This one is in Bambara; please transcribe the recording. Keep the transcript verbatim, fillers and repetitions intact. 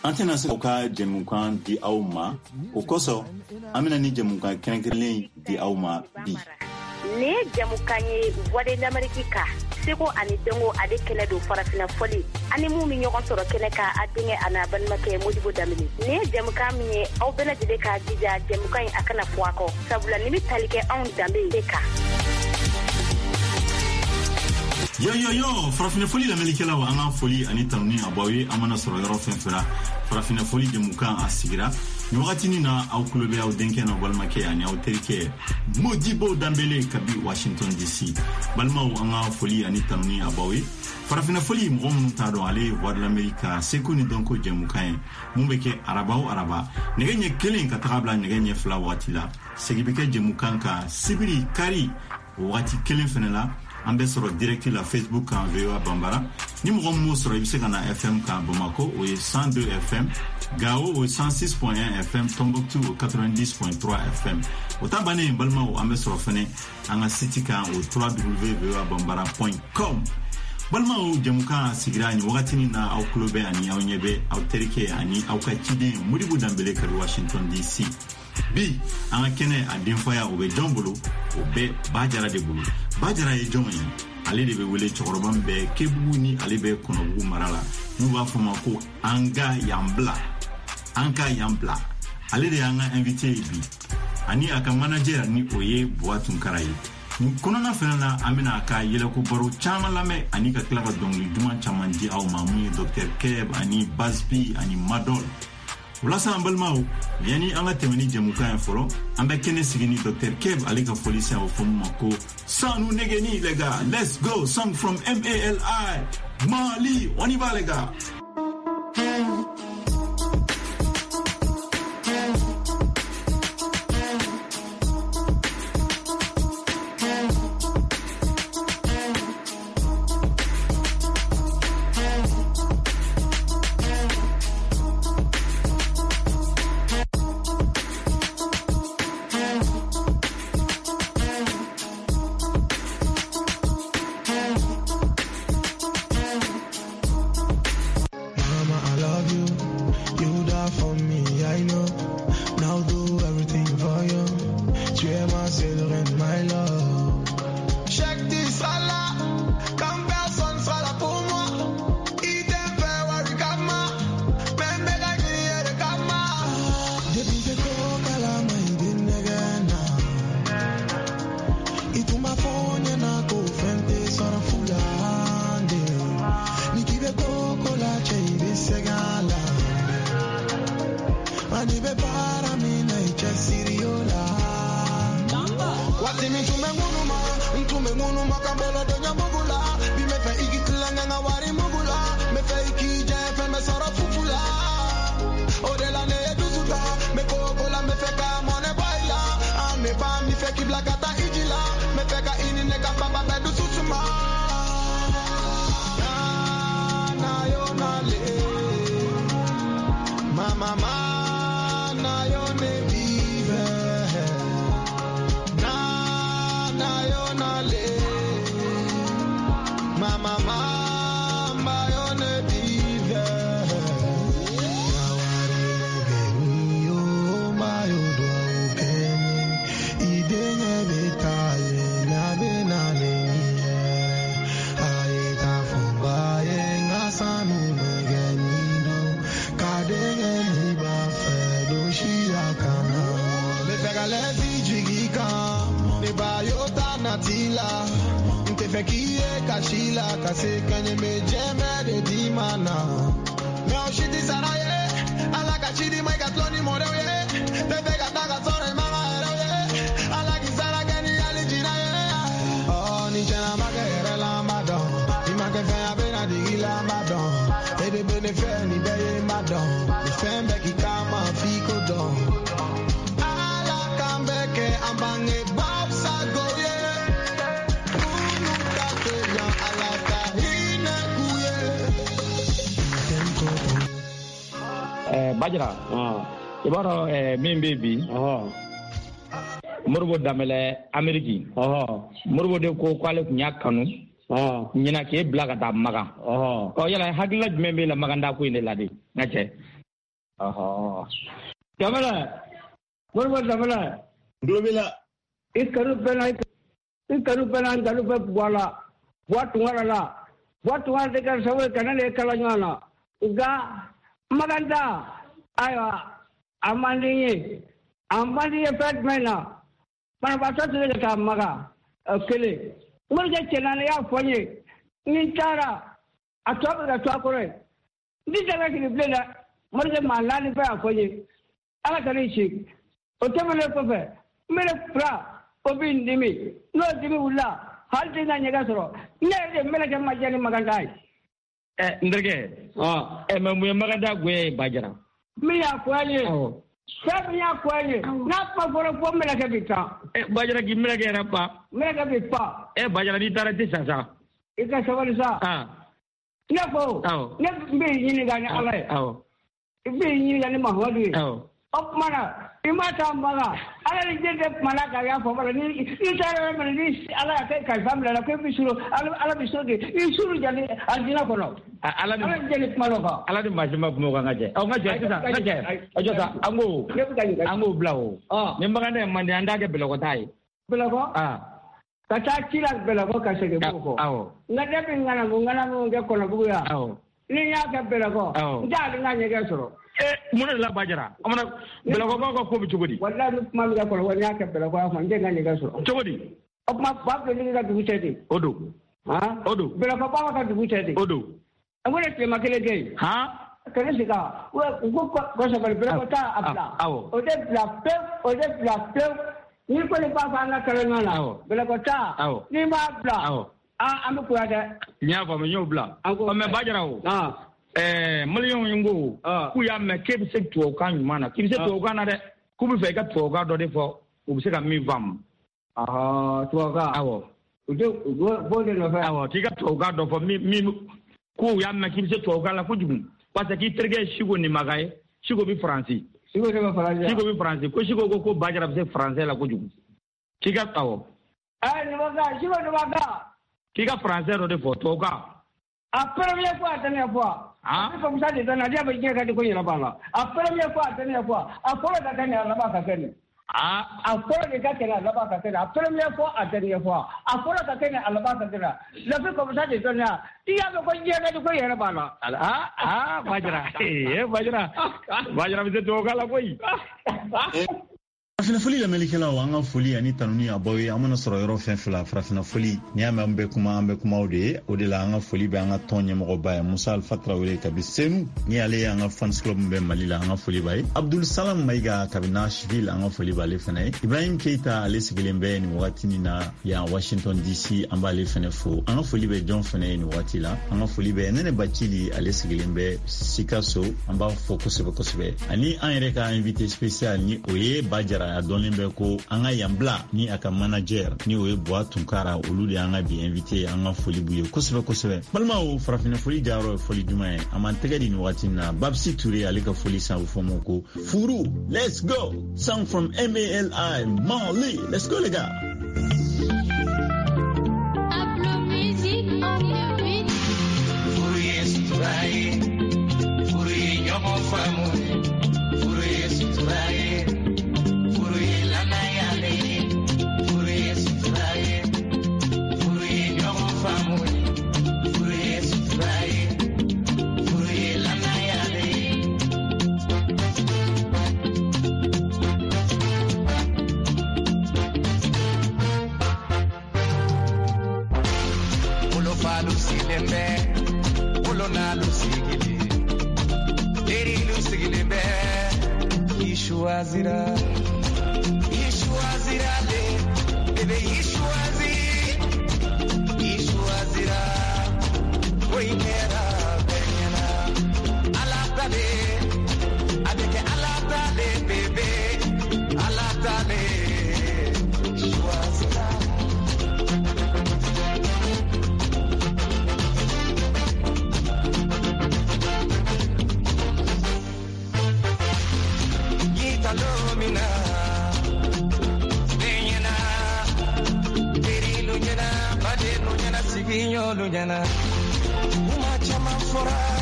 Antena se ka jemukan di auma o koso amina ni jemukan kenkelen di auma bi ne jamukan ye wade d'Amerika seko ani dengo ade kele do farafina foli ani mu mi ñokon soro kele ka adinge ana ban make Modibo Damini ne jamukan mi aw bela de ka jija jamukan akana fuako sabula ni mi talike on dambe deka yo yo yo farafina foli la melikela wa ana foli ani tamni abawi amana soro yoro fenfera farafina foli jamukan asigira ni wakati ni na au kulobe au denke na balmake ani au terike Modibo Dambele kabi Washington D C balma u anga foli ani tamni abawi farafina foli mgom tado ale voir l'America sekuni donko jamukan mumbeke araba ou araba negenye kelen ka tabla negenye fla watila segibeke jamukan ka sibiri kari wati kelen fenela ambe soro direct la Facebook en V O A Bambara ni mgom mo soro ibse kana F M ka Bamako o cent deux F M Gao au cent six point un F M, Tombouctou au quatre-vingt-dix point trois F M. Au tabane balma au ambe sorofene anga sitika au w w w point v o a bambara point com. Balma au jamuka sigira ni wakati na au klobe ani au nyebe au terike ani au kachide Modibo Dambele ka Washington D C. Bi anga kene adinfaya obe jombolo obe bajara de bulu. Bajara e jonyi ale de be wele chokoroban be kebu ni ale be konobu marala. Nuba fama ko anga yambla. Anka Yampla ale de anga invité bi ani aka manager ni oye boatun karayi ni konona fenana amina aka yele ko baro chama lame ani ka klaba dongli duman chamandi aw mamu docteur Keb ani Bazbi ani Madol wala sa ambalmao yani anga temeni jamuka en folo ambe kene sigini docteur Keb ale ka police au fomu mako sanu negeni les gars, let's go song from M A L I Mali, on y va les gars. Bajara ah ibaro eh min baby ah Modibo Dambele Ameriki ah Modibo de ko kwale nyakanu ah nyina ke blaga da maga ah o yala hagla membe la maganda ko ine ladi ngache aha jamala morbo jamala globela ikaru pena ikaru pena galu pe wala buat ngala buat wala dekar sawe kanale kalanyana uga maganda ayo amandi amandi effect mena mana basa tule ka maga kele murje chenana ya fonye ni tara atoba da twakore ndi daga kini blela murje malani pa fonye ala kare shi o tebele ko fe mere pra obi ndimi no dimi ulla halti na nyaga soro ne mere ke majani magandai eh ndrege ah e me maganda gwe bajara mi ya kwanye sabi ya kwanye na pa foro po mere ke bita eh bajara gi mere ke rapa mere ke bita eh bajara di tarati sasa ika sawali sa ah ne ko ne mbi yini ga ni ala ah mbi yini ga ni mahwadi ah op mana imata maga ala ni jede malaka ya fo bala ni itara mana ni ala kai kai famla la kai bisuro ala ala bisuro de isuru jani aljina kono ala ni jeni maloka ala ni majima mo ga ngaje o ngaje tisa ngaje ojo sa ango ango blawo ni maganda mande andage beloko tai beloko ah kata kila beloko ka sege boko awo ngade bi ngana mo ngana mo nge kono bugu ya awo ni ya ka beloko ndali nganye ga soro eh mun la bajara amana beloko ko ko bi chugodi wallahi ma mi ga kono wani ya ka beloko ma nge nganye ga soro chugodi op ma ba be ni ga du tete odo ha odo beloko ba ka du tete odo amune te makele ge ha kene sika we ko ko so bal beloko ta abla awo o de la pe o de la pe ni ko le pa fa na kala ngala beloko ta ni ma abla awo a am ko ada nya fa me nyobla o me bajara o ah eh million yingo ku ya me ke bi se to kan mana ki bi se to kan na de ku bi fe ka to ga do de fo u bi se ka mi vam aha to ga awo ujo bo de no fa awo ti ka to ga do fo mi mi ku ya me ki bi se to ga la ku jugu parce que trege shigo ni magaye shigo bi français shigo de français shigo bi français ko shigo ko ko bajara bi se français la ku jugu ki ka awo ah ni maga shigo de maga ki ka français do de fo to ga a première fois dernière fois ah comme ça de na dia ba ke ka de ko yira bala a première fois dernière fois a fora da kan la ba ka kan ah a fora de ka kan la ba ka kan a première fois a dernière fois a fora da kan la ba ka kan la fi comme ça de na dia ba ko je ka de ko yira bala ah ah bajara eh bajara bajara bi to ga la koy farafina foli lamɛnlikɛlaw an ka foli ani tanuni a baw ye an mana sɔrɔ yɔrɔ fɛn fila farafina foli ni y'a mɛn an bɛ kuma an bɛ kumaw de ye o de la an ka foli bɛ an ka tɔn ɲɛmɔgɔba ye musa alfa tarawele kabi senu ni ale ye an ka fans club min bɛ mali la an ka foli b'a ye abdul salam mayiga kabi nashville an ka foli b'ale fana ye ibrahim keita ale sigilen bɛ nin wagati nin na yan washington dc an b'ale fana fo an ka foli bɛ jɔn fana ye nin wagati la an ka foli bɛ nɛnɛ bacili ale sigilen bɛ sikaso an b'a fɔ kosɛbɛ kosɛbɛ ani an yɛrɛ ka invité spécial ni o ye bajara a dɔnlen bɛ ko an ka yan bila ni a ka manager ni o ye Buwa Tunkara olu de an ka bi invité an ka foli b'u ye kosɛbɛ kosɛbɛ balimaw farafina foli jayɔrɔ ye foli juman ye a man tɛgɛ di nin wagati na Babsi Ture ale ka foli san bɛ fɔ mo ko furu let's go song from M A L I Mali let's go les gars. Furu yes turai furu yomo famu furu yes turai Ishwazira Ishwazira le bebe Ishwazi Ishwazira Oimera benyana Alatale Adeke alatale bebe Alatale Ishwazira Lumina, Benyana, Peri Lujana, Bade Lujana, Siginho Lujana, Uma Chama Fora.